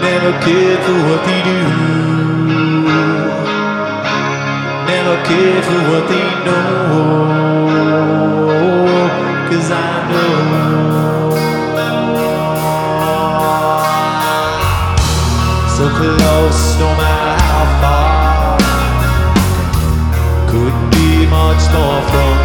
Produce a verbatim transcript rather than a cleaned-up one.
never cared for what they do, never cared for what they know, 'cause I know so close no matter how far, couldn't be much more from